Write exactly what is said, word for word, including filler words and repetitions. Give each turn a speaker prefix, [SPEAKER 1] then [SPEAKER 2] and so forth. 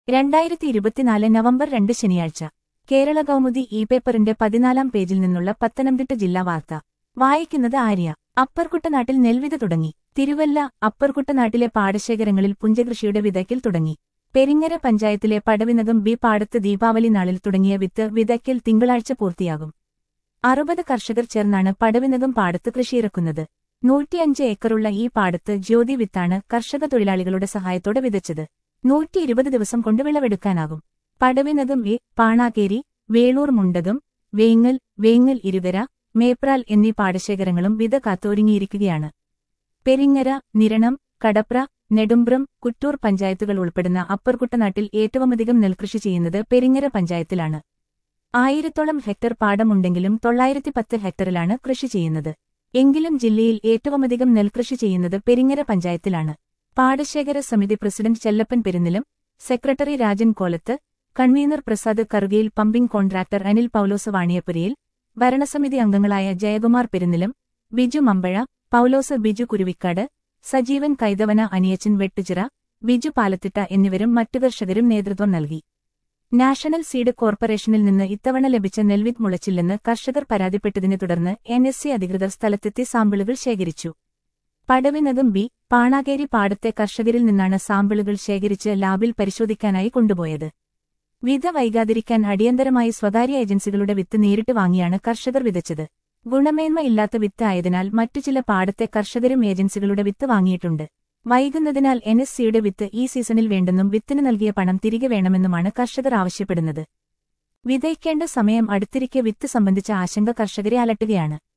[SPEAKER 1] രണ്ടായിരത്തി ഇരുപത്തിനാല് നവംബർ രണ്ട് ശനിയാഴ്ച കേരള കൗമുദി ഇ പേപ്പറിന്റെ പതിനാലാം പേജിൽ നിന്നുള്ള പത്തനംതിട്ട ജില്ലാ വാർത്ത വായിക്കുന്നത് ആര്യ. അപ്പർകുട്ടനാട്ടിൽ നെൽവിത തുടങ്ങി. തിരുവല്ല. അപ്പർകുട്ടനാട്ടിലെ പാടശേഖരങ്ങളിൽ പുഞ്ചകൃഷിയുടെ വിതയ്ക്കൽ തുടങ്ങി. പെരിങ്ങര പഞ്ചായത്തിലെ പടവിനകം ബി പാടത്ത് ദീപാവലി നാളിൽ തുടങ്ങിയ വിത്ത് വിതയ്ക്കൽ തിങ്കളാഴ്ച പൂർത്തിയാകും. അറുപത് കർഷകർ ചേർന്നാണ് പടവിനകം പാടത്ത് കൃഷിയിറക്കുന്നത്. നൂറ്റിയഞ്ച് ഏക്കറുള്ള ഈ പാടത്ത് ജ്യോതി വിത്താണ് കർഷക തൊഴിലാളികളുടെ സഹായത്തോടെ വിതച്ചത്. നൂറ്റി ഇരുപത് ദിവസം കൊണ്ട് വിളവെടുക്കാനാകും. പടവിനകം എ, പാണാകേരി, വേളൂർ മുണ്ടകം, വേങ്ങൽ, വേങ്ങൽ ഇരുകര, മേപ്രാൽ എന്നീ പാടശേഖരങ്ങളും വിത കാത്തൊരുങ്ങിയിരിക്കുകയാണ്. പെരിങ്ങര, നിരണം, കടപ്ര, നെടുമ്പ്രം, കുറ്റൂർ പഞ്ചായത്തുകൾ ഉൾപ്പെടുന്ന അപ്പർകുട്ടനാട്ടിൽ ഏറ്റവുമധികം നെൽകൃഷി ചെയ്യുന്നത് പെരിങ്ങര പഞ്ചായത്തിലാണ്. ആയിരത്തോളം ഹെക്ടർ പാടമുണ്ടെങ്കിലും തൊള്ളായിരത്തി പത്ത് ഹെക്ടറിലാണ് കൃഷി ചെയ്യുന്നത്. എങ്കിലും ജില്ലയിൽ ഏറ്റവുമധികം നെൽകൃഷി ചെയ്യുന്നത് പെരിങ്ങര പഞ്ചായത്തിലാണ്. പാടശേഖര സമിതി president Chellappan Perunnilam, secretary Rajan Kolath, convener Prasad Karukayil, pumping contractor Anil Paulose Vaniyappurayil, ഭരണസമിതി അംഗങ്ങളായ ജയകുമാർ പെരുന്നിലം, ബിജു മമ്പഴ, പൌലോസ് ബിജു കുരുവിക്കാട്, സജീവൻ കൈതവന, അനിയച്ചൻ വെട്ടുചിറ, ബിജു പാലത്തിട്ട എന്നിവരും മറ്റു കർഷകരും നേതൃത്വം നൽകി. നാഷണൽ സീഡ് കോർപ്പറേഷനിൽ നിന്ന് ഇത്തവണ ലഭിച്ച നെൽവിത്ത് മുളച്ചില്ലെന്ന് കർഷകർ പരാതിപ്പെട്ടതിനെ തുടർന്ന് എൻ എസ് സി അധികൃതർ സ്ഥലത്തെത്തി സാമ്പിളുകൾ ശേഖരിച്ചു. പടവിനകം ബി, പാണാകേരി പാടത്തെ കർഷകരിൽ നിന്നാണ് സാമ്പിളുകൾ ശേഖരിച്ച് ലാബിൽ പരിശോധിക്കാനായി കൊണ്ടുപോയത്. വിത വൈകാതിരിക്കാൻ അടിയന്തരമായി സ്വകാര്യ ഏജൻസികളുടെ വിത്ത് നേരിട്ട് വാങ്ങിയാണ് കർഷകർ വിതച്ചത്. ഗുണമേന്മ ഇല്ലാത്ത വിത്ത് ആയതിനാൽ മറ്റു ചില പാടത്തെ കർഷകരും ഏജൻസികളുടെ വിത്ത് വാങ്ങിയിട്ടുണ്ട്. വൈകുന്നതിനാൽ എൻ എസ് സിയുടെ വിത്ത് ഈ സീസണിൽ വേണ്ടെന്നും വിത്തിന് നൽകിയ പണം തിരികെ വേണമെന്നുമാണ് കർഷകർ ആവശ്യപ്പെടുന്നത്. വിതയ്ക്കേണ്ട സമയം അടുത്തിരിക്കെ വിത്ത് സംബന്ധിച്ച ആശങ്ക കർഷകരെ അലട്ടുകയാണ്.